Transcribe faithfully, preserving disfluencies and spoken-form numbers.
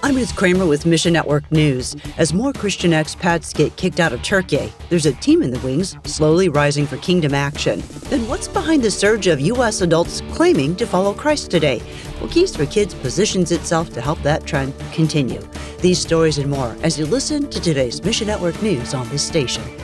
I'm Ruth Kramer with Mission Network News. As more Christian expats get kicked out of Turkey, there's a team in the wings slowly rising for kingdom action. Then what's behind the surge of U S adults claiming to follow Christ today? Well, Keys for Kids positions itself to help that trend continue. These stories and more as you listen to today's Mission Network News on this station.